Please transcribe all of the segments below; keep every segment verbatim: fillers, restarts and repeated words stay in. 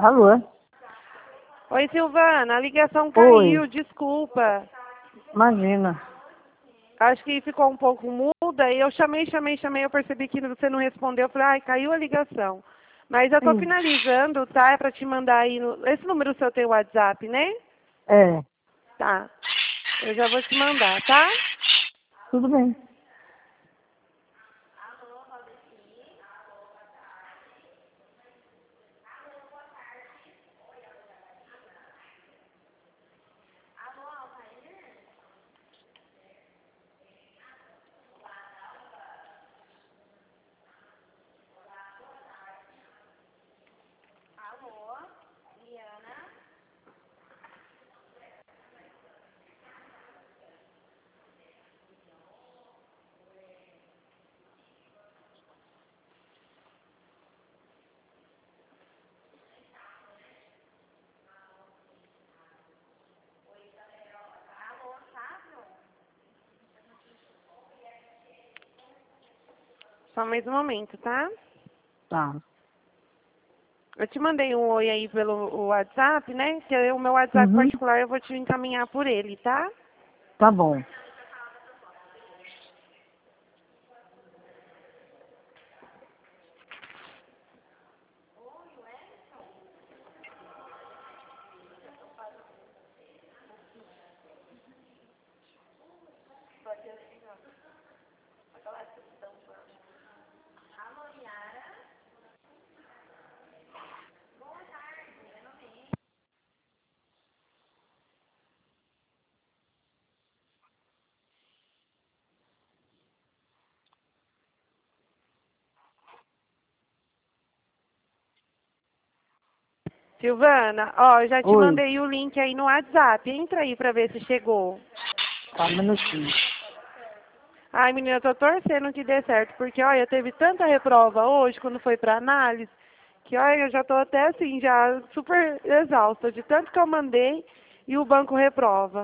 Alô? Oi, Silvana, a ligação Oi. caiu, desculpa. Imagina. Acho que ficou um pouco muda e eu chamei, chamei, chamei, eu percebi que você não respondeu. Eu falei, ai, caiu a ligação. Mas eu tô Sim. finalizando, tá? É pra te mandar aí. No... Esse número seu tem WhatsApp, né? É, Tá. Eu já vou te mandar, tá? tudo bem. Só mais um momento, tá? Tá. Eu te mandei um oi aí pelo WhatsApp, né? Que é o meu WhatsApp Uhum. particular, eu vou te encaminhar por ele, tá? Tá bom. Silvana, ó, eu já te Oi. mandei o link aí no WhatsApp. Entra aí pra ver se chegou. Tá, um minutinho. Ai, menina, eu tô torcendo que dê certo, porque, olha, teve tanta reprova hoje, quando foi pra análise, que, olha, eu já tô até assim, já super exausta, de tanto que eu mandei e o banco reprova.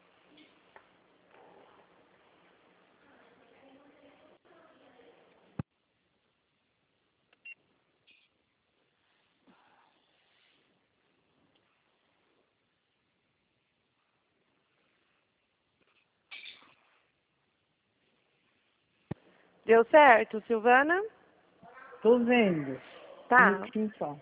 Deu certo, Silvana? Tô vendo. Um Tá. minutinho só.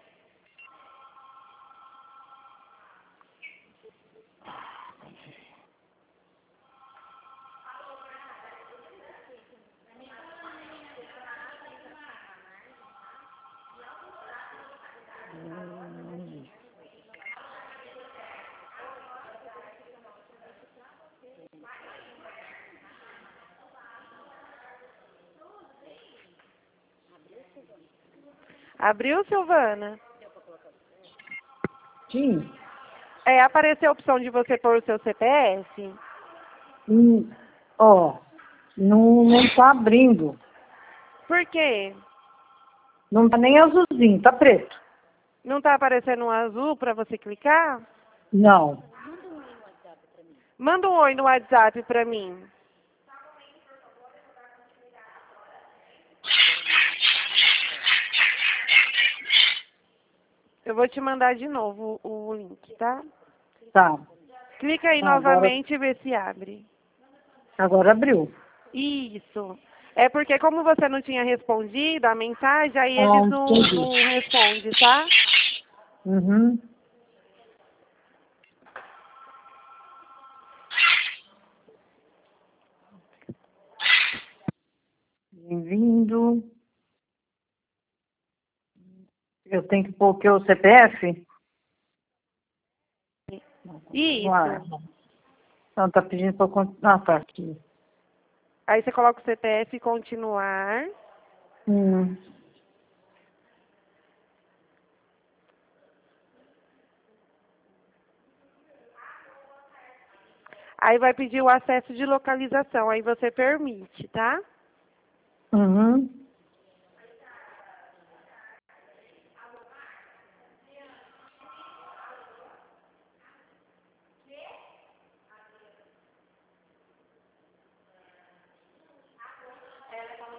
Abriu, Silvana? Sim. É, apareceu a opção de você pôr o seu C P F? Hum, ó, não, não tá abrindo. Por quê? Não tá nem azulzinho, tá preto. Não tá aparecendo um azul pra você clicar? Não. Manda um oi no WhatsApp pra mim. Eu vou te mandar de novo o, o link, tá? Tá. Clica aí Agora, novamente e vê se abre. agora abriu. Isso. É porque como você não tinha respondido a mensagem, aí Ah, eles não, entendi. não respondem, tá? Uhum. Bem-vindo. Eu tenho que pôr o que? O C P F? Continuar. Isso. Não, tá pedindo para continuar. Ah, tá aqui. Aí você coloca o C P F e continuar. Hum. Aí vai pedir o acesso de localização. Aí você permite, tá? Uhum.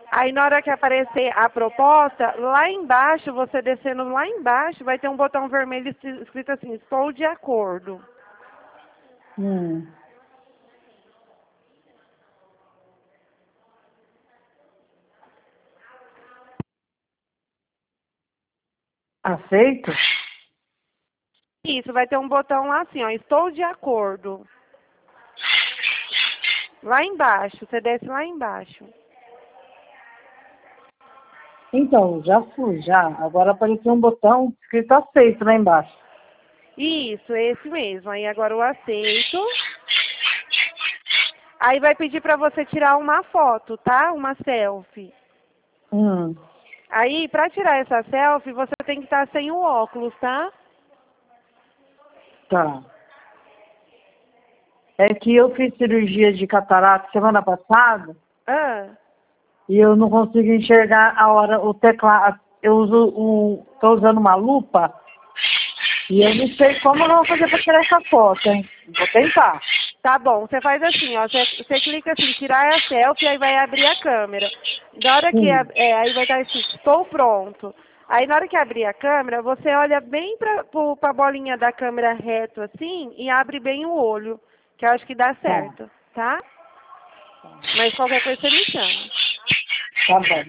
Aí na hora que aparecer a proposta, lá embaixo, você descendo lá embaixo, vai ter um botão vermelho escrito assim, estou de acordo. Hum. Aceito? Isso, vai ter um botão lá assim, ó, estou de acordo. Lá embaixo, você desce lá embaixo. Então, já fui, já. Agora apareceu um botão escrito aceito lá embaixo. Isso, esse mesmo. Aí agora o aceito. Aí vai pedir para você tirar uma foto, tá? Uma selfie. Hum. Aí, para tirar essa selfie, você tem que estar sem o óculos, tá? Tá. É que eu fiz cirurgia de catarata semana passada Ah, e eu não consigo enxergar a hora, o teclado. Eu uso um. Tô usando uma lupa e eu não sei como eu vou fazer para tirar essa foto, hein? Vou tentar. tá bom. Você faz assim, ó. Você, você clica assim, tirar a selfie, aí vai abrir a câmera. Na hora que Hum. ab- é, aí vai estar escrito, estou pronto. Aí na hora que abrir a câmera, você olha bem para a bolinha da câmera reto assim e abre bem o olho, que eu acho que dá Tá. certo, tá? Mas qualquer coisa você me chama. Tá bom.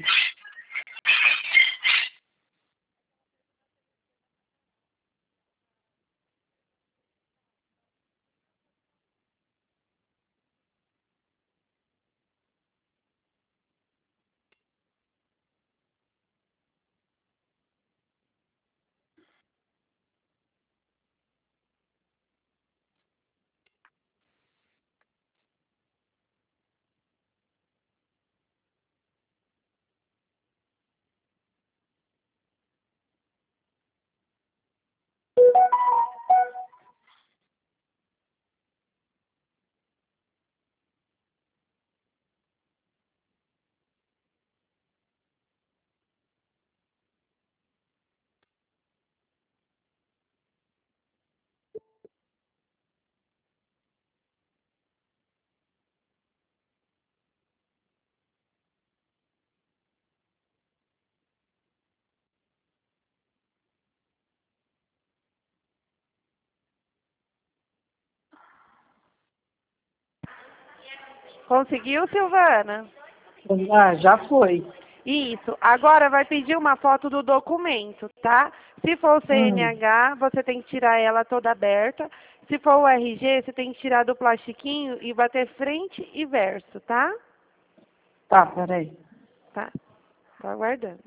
Conseguiu, Silvana? Ah, já foi. Isso. Agora vai pedir uma foto do documento, tá? Se for o Hum. C N H, você tem que tirar ela toda aberta. Se for o R G, você tem que tirar do plastiquinho e bater frente e verso, tá? Tá, peraí. Tá. Tô aguardando.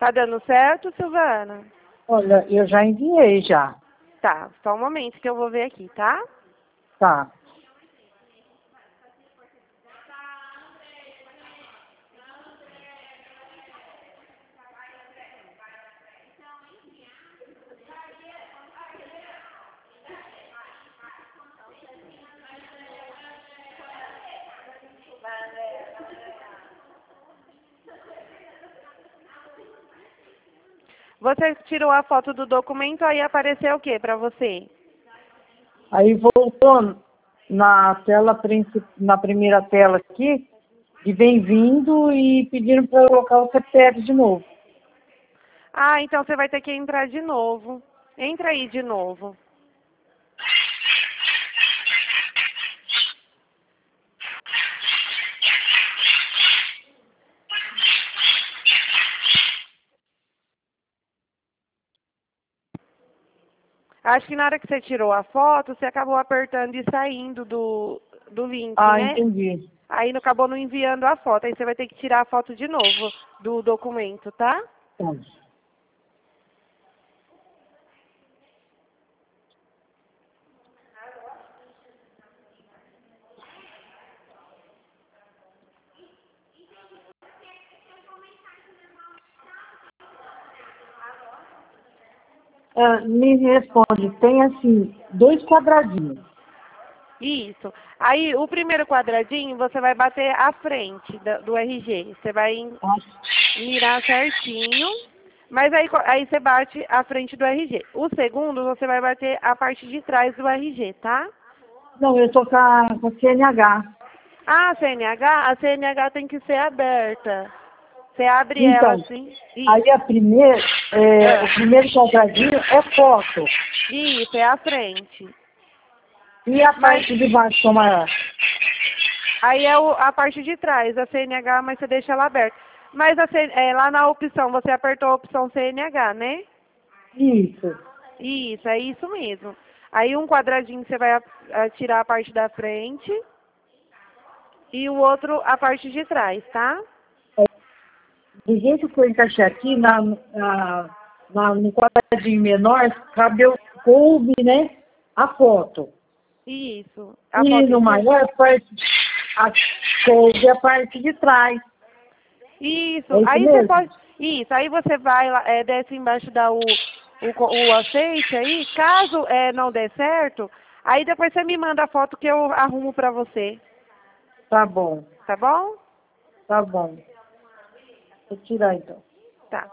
Tá dando certo, Silvana? Olha, eu já enviei já. Tá, só um momento que eu vou ver aqui, tá? Tá. Você tirou a foto do documento, aí apareceu o que pra você? Aí voltou na tela princi- na primeira tela aqui, de bem-vindo e pediram para eu colocar o C P F de novo. Ah, então você vai ter que entrar de novo. Entra aí de novo. Acho que na hora que você tirou a foto, você acabou apertando e saindo do, do link, Ah, né? entendi. Aí não acabou não enviando a foto. Aí você vai ter que tirar a foto de novo do documento, tá? Tá. Ah, me responde, tem assim, dois quadradinhos. Isso. Aí o primeiro quadradinho você vai bater à frente da- do R G. Você vai em- Ah, mirar certinho. Mas aí, co- aí você bate à frente do R G. O segundo você vai bater a parte de trás do R G, tá? não, eu tô com a, com a C N H. Ah, a C N H, a C N H tem que ser aberta. Você abre ela Então, assim. aí Isso. a primeira, é, Ah, o primeiro quadradinho é foto. isso, é a frente. E a Mas parte de baixo como é? aí é o- a parte de trás, a C N H, mas você deixa ela aberta. Mas a C- é, lá na opção, você apertou a opção C N H, né? Isso. Isso, é isso mesmo. Aí um quadradinho você vai a- a tirar a parte da frente e o outro a parte de trás, tá? Do jeito que eu encaixei aqui, na, na, na- no quadradinho menor, cabeu, coube, né, a foto. Isso. A E foto no em cima. maior, parte, a, coube a parte de trás. Isso. É isso Aí você mesmo? pode. Isso. Aí você vai lá, é, desce embaixo da o, o, co- o aceite aí. Caso é, não dê certo, aí depois você me manda a foto que eu arrumo pra você. Tá bom, Tá bom? tá bom. Vou tirar então. Tá.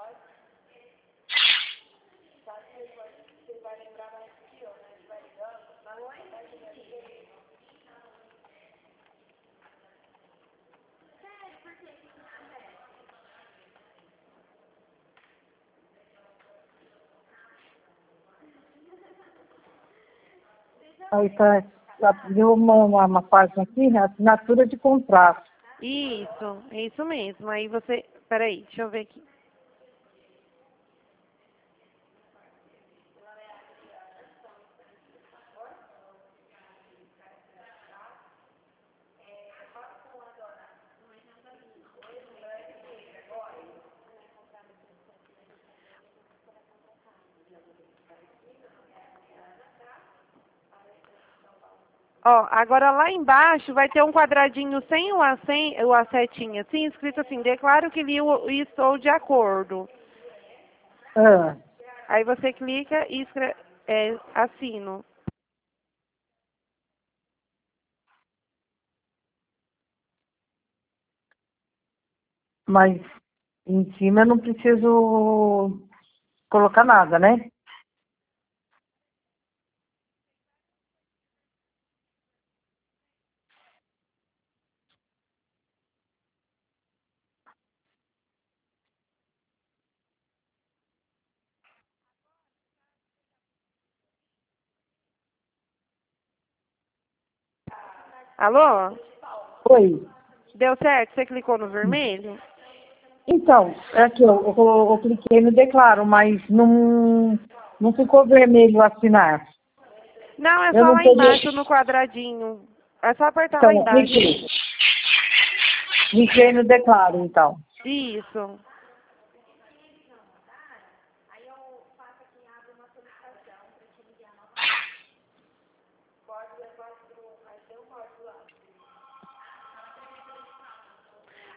Aí tá, tá, deu uma, uma, uma página aqui, né, assinatura de contrato. Isso. É isso mesmo. Aí você. Peraí, deixa eu ver aqui. Ó, agora lá embaixo vai ter um quadradinho sem o, a, sem o a setinha, assim, escrito assim, declaro que li o, e estou de acordo. Ah, Aí você clica e escreve, é, assino. mas em cima eu não preciso colocar nada, né? Alô? Oi. Deu certo? Você clicou no vermelho? Então, é aqui, eu, eu, eu cliquei no declaro, mas não, não ficou vermelho assinar. Não, é Eu só não lá peguei. embaixo no quadradinho. É só apertar lá Então, embaixo. cliquei. Cliquei no declaro, então. Isso.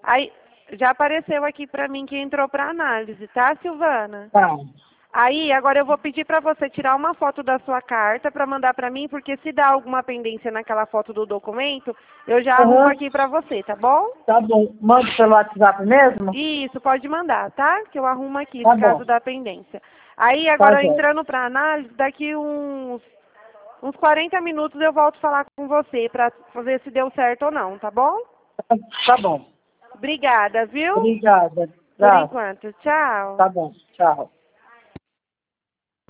Aí, já apareceu aqui pra mim que entrou pra análise, tá, Silvana? Tá. Aí, agora eu vou pedir pra você tirar uma foto da sua carta pra mandar pra mim, porque se dá alguma pendência naquela foto do documento, eu já arrumo Uhum. aqui pra você, tá bom? Tá bom. Manda pelo WhatsApp mesmo? Isso, pode mandar, tá? Que eu arrumo aqui, Tá no caso bom. da pendência. Aí, Tá agora bom. entrando pra análise, daqui uns, uns quarenta minutos eu volto falar com você pra ver se deu certo ou não, tá bom? Tá bom. Obrigada, viu? Obrigada. Por Tchau. enquanto. Tchau. Tá bom. Tchau.